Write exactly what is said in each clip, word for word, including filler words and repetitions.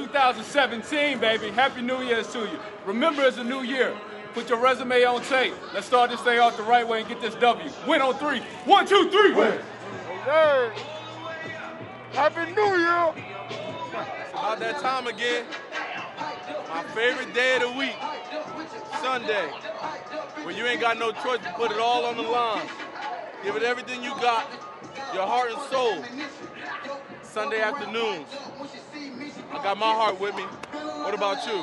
thousand seventeen, baby. Happy New Year's to you. Remember, it's a new year. Put your resume on tape. Let's start this thing off the right way and get this W. Win on three. One, two, three. Win. Hey, Happy New Year. It's about that time again. My favorite day of the week, Sunday, when you ain't got no choice to put it all on the line. Give it everything you got, your heart and soul. Sunday afternoons. I got my heart with me. What about you?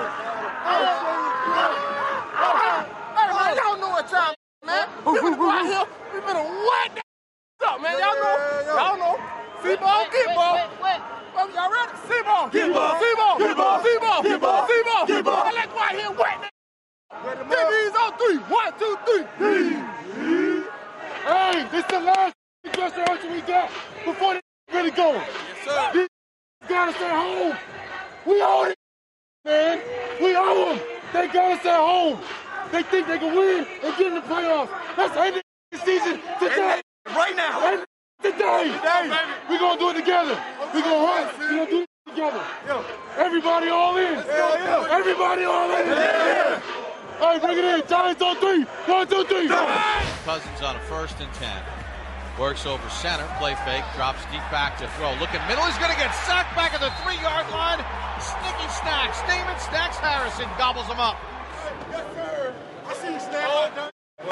Hey, man, y'all know what time, man. We finna go out here. We finna wet that up, man. Y'all know. Y'all know. C-ball, get ball. Y'all ready? C-ball. Get ball. C-ball. Get ball. C-ball. Get ball. C-ball. Get ball. Let's go out here and wet that. T V's on three. One, two, three. Hey, this the last dress rehearsal we got before they really going. Yes, sir. These gotta stay home. We own it, man. We own them. They gotta stay home. They think they can win and get in the playoffs. Let's end the season today. Right now. End it today. Today. We're gonna do it together. We're gonna hunt. We're gonna do it together. Everybody all in. Everybody all in. Yeah. All right, bring it in. Giants on three. One, two, three. Cousins on a first and ten. Works over center. Play fake. Drops deep back to throw. Look at middle. He's going to get sacked back at the three-yard line. Snicky snacks. Damon Snacks Harrison gobbles him up. Yes, sir. I see you, Snacks.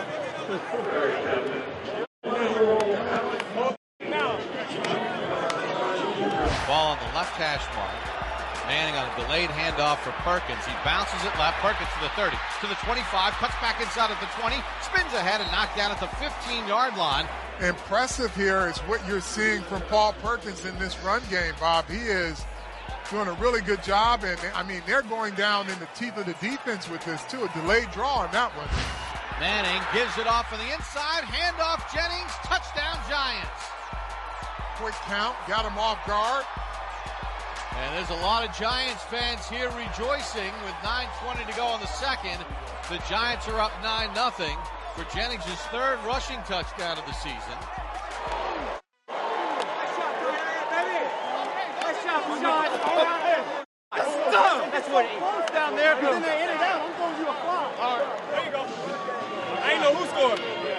Ball on the left hash mark. Manning on a delayed handoff for Perkins. He bounces it left. Perkins to the thirty, to the twenty-five, cuts back inside at the twenty, spins ahead and knocked down at the fifteen-yard line. Impressive here is what you're seeing from Paul Perkins in this run game, Bob. He is doing a really good job, and I mean, they're going down in the teeth of the defense with this, too. A delayed draw on that one. Manning gives it off on the inside. Handoff Jennings. Touchdown Giants. Quick count. Got him off guard. And there's a lot of Giants fans here rejoicing with nine twenty to go in the second. The Giants are up nine nothing for Jennings' third rushing touchdown of the season. That's what it is. Down there, but then they in and out. I'm throwing you a fly. All right, there you go. I ain't know who scored.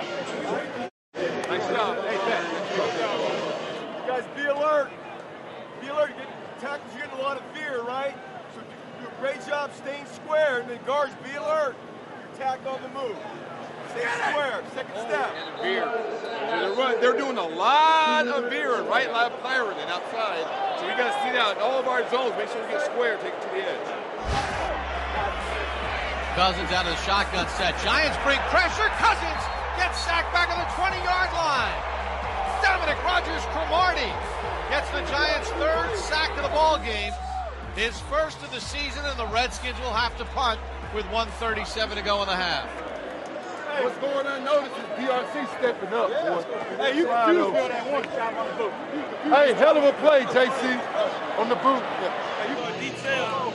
Nice job. Hey, Pat. You guys be alert. Be alert. You get tackles, you're getting a lot of fear, right? So do a great job staying square, and then guards, be alert. Your tackle on the move. Stay square. Second step. And veer. They're, run, they're doing a lot of veering, right? A lot of firing and outside. So we got to see that in all of our zones. Make sure we get square, take it to the edge. Cousins out of the shotgun set. Giants bring pressure. Cousins gets sacked back on the twenty-yard line. Dominic Rodgers-Cromartie gets the Giants' third sack of the ball game. His first of the season, and the Redskins will have to punt with one thirty-seven to go in the half. Hey, what's going unnoticed is D R C stepping up. Yeah. Hey, you can do that one shot on the boot. Hey, hell of a play, J C, on the boot. Hey, you got detail.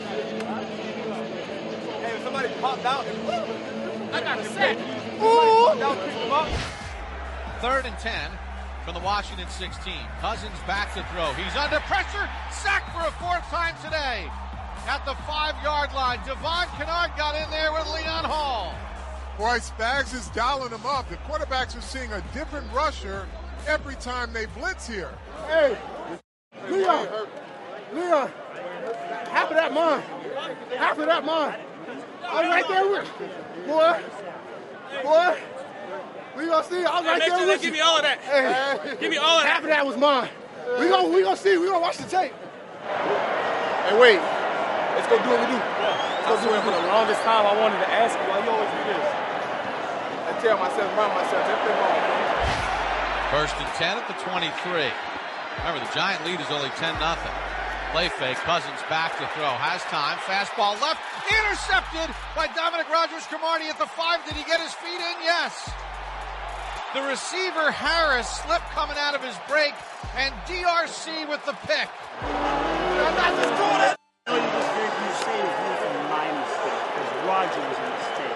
Hey, if somebody popped out, I got a sack. Ooh. Down, pick them up. Third and ten from the Washington sixteen. Cousins back to throw. He's under pressure. Sacked for a fourth time today. At the five-yard line, Devon Kennard got in there with Leon Hall. Boy, Spags is dialing them up. The quarterbacks are seeing a different rusher every time they blitz here. Hey, Leon, Leon, half of that mine. Half of that mine. I'm right there with you. Boy, boy. We gonna see. I'm right there with you. Give me all of that. Hey, Give me all of that. half of that was mine. We gonna, we gonna see. We gonna watch the tape. Hey, wait. Let's go do what we do. Let's go do it. For the longest time, I wanted to ask you why you always do this. I tell myself, remind myself, everything wrong. First and ten at the twenty-three. Remember, the Giant lead is only ten nothing. Play fake. Cousins back to throw. Has time. Fastball left. Intercepted by Dominic Rodgers-Cromartie at the five. Did he get his feet in? Yes. The receiver, Harris, slipped coming out of his break, and D R C with the pick. I'm not just doing it. You just heard you say it was my mistake, because Roger was a mistake.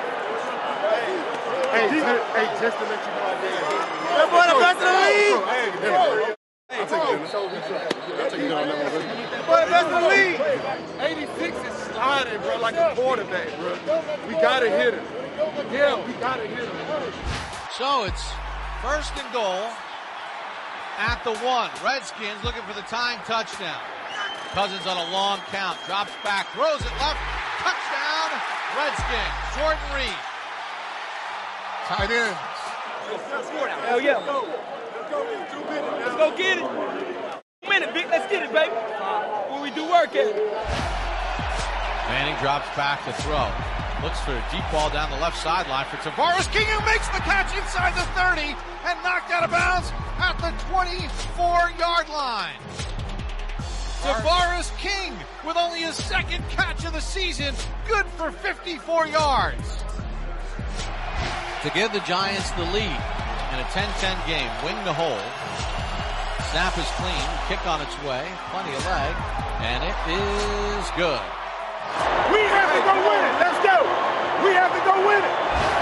Hey, just, hey, just to let you know, I did. That boy the best in the league. Hey, hey, hey, But that's the lead. eighty-six is sliding, bro, like a quarterback, bro. We got to hit him. Yeah, we got to hit him. So it's first and goal at the one. Redskins looking for the tying touchdown. Cousins on a long count, drops back, throws it left, touchdown, Redskins. Jordan Reed. Tight ends. Hell yeah. Let's go get it. Two minutes, Vic. Let's get it, baby. Where we do work at. Manning drops back to throw. Looks for a deep ball down the left sideline for Tavares King, who makes the catch inside the thirty and knocked out of bounds at the twenty-four yard line. Tavares King with only his second catch of the season, good for fifty-four yards. To give the Giants the lead in a ten ten game, wing to hold. Snap is clean, kick on its way, plenty of leg, and it is good. We have to go win it. Let's go. We have to go win it.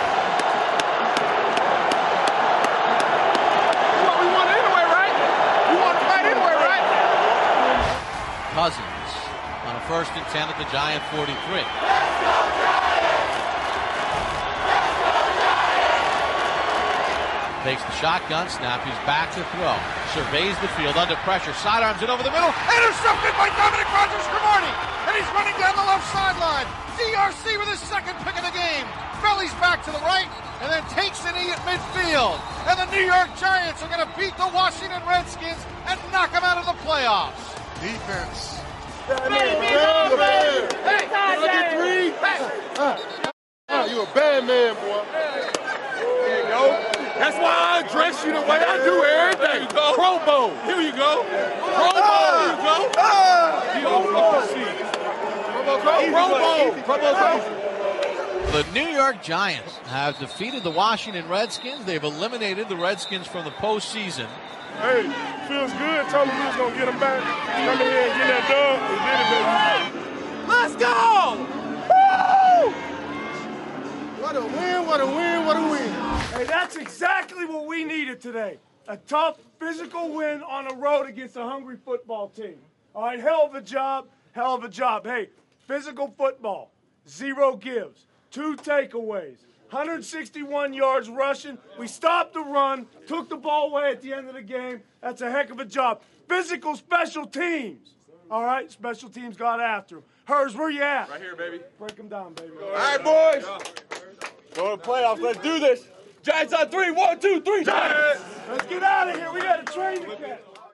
Well, we want it anyway, right? We want to fight anyway, right? Cousins on a first and ten at the Giant forty-three. Takes the shotgun snap. He's back to throw. Surveys the field under pressure. Sidearms it over the middle. Intercepted by Dominic Rodgers-Cromartie. And he's running down the left sideline. D R C with his second pick of the game. Bellies back to the right and then takes a knee at midfield. And the New York Giants are going to beat the Washington Redskins and knock them out of the playoffs. Defense. Hey, get three. Oh, you a bad man, boy. There you go. That's why I dress you the way I do every day. Pro Bowl. Here you go. Pro Bowl. Here you go. Pro Bowl. Pro Bowl. The New York Giants have defeated the Washington Redskins. They've eliminated the Redskins from the postseason. Hey, feels good. Told me we was going to get them back. Come in here and get that dub. We did it, baby. Let's go. Woo! What a win, what a win, what a win. Hey, that's exactly what we needed today. A tough physical win on the road against a hungry football team. All right, hell of a job, hell of a job. Hey, physical football, zero gives, two takeaways, one hundred sixty-one yards rushing. We stopped the run, took the ball away at the end of the game. That's a heck of a job. Physical special teams. All right, special teams got after him. Hers, where you at? Right here, baby. Break them down, baby. All right, boys. Go to the playoffs. Let's do this. Giants on three. One, two, three. Giants. Let's get out of here. We got a train to catch.